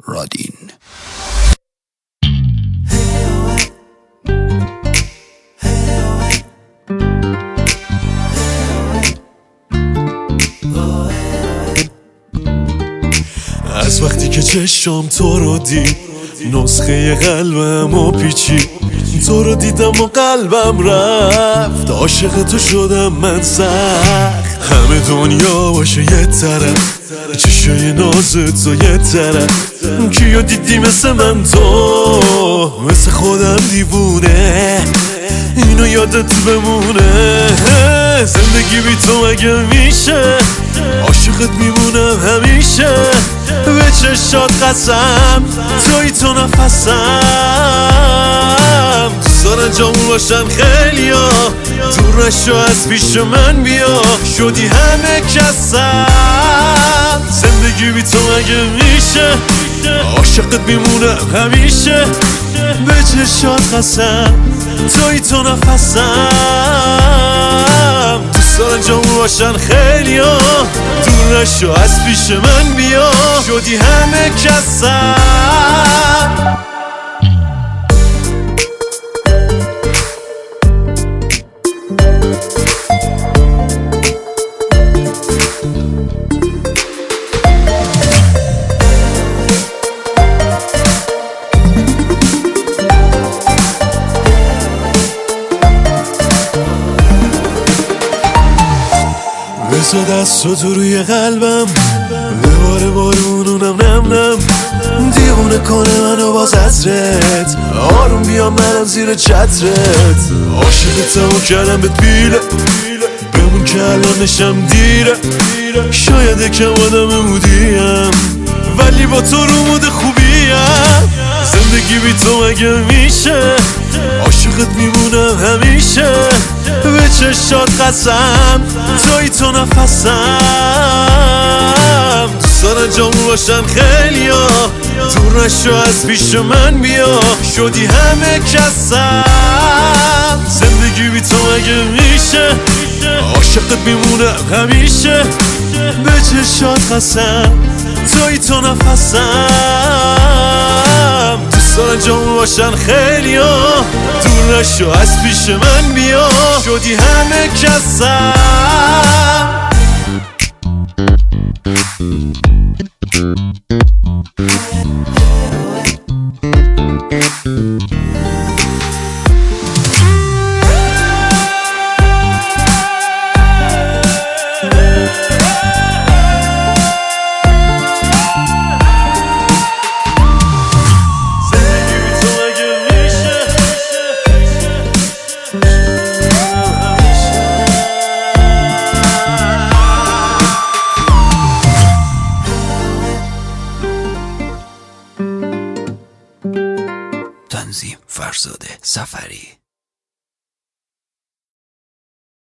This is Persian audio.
رادین. از وقتی که چشم تو رو دید نسخه قلبم و پیچی، تو رو دیدم و قلبم رفت، عاشق تو شدم من سخت. همه دنیا باشه یه طرف، چشای نازت تو یه طرف، کیو دیدی مثل من تو، مثل خودم دیوونه، اینو یادت بمونه. زندگی بی تو مگه میشه، عاشقت میمونم همیشه، به چشات قسم توی تو نفسم. دوست دارن جامون باشن خیلیا، دور نشو از پیش من بیا، شدی همه کسم. زندگی بی تو مگه میشه، عاشقت میمونم همیشه، به چشات قسم توی تو نفسم. دوست دارن جامون باشن خیلیا، دور نشو از پیش من بیا، شدی همه کسم. بزا دستو تو روی قلبم، بباره بارونونم نم نم، دیوونه کنه منو باز عطرت، آروم بیام منم زیر چترت. عاشقتمو کردم بهت بیله، بمون که الان نشم دیره، شاید یکم آدم مودیم ولی با تو رو مود خوبیم. زندگی بی تو مگه میشه، عاشقت میمونم همیشه، به چشات قسم توی تو نفسم. دوست دارن جامون باشن خیلیا، دور نشو از پیش من بیا، شدی همه کسم. زندگی بی تو مگه میشه، عاشقت میمونم همیشه، به چشات قسم توی تو نفسم. دوست دارن جامون باشن خیلیا، دور نشو از پیش من بیا، شدی همه کسم. تنظیم فرزاد سفری.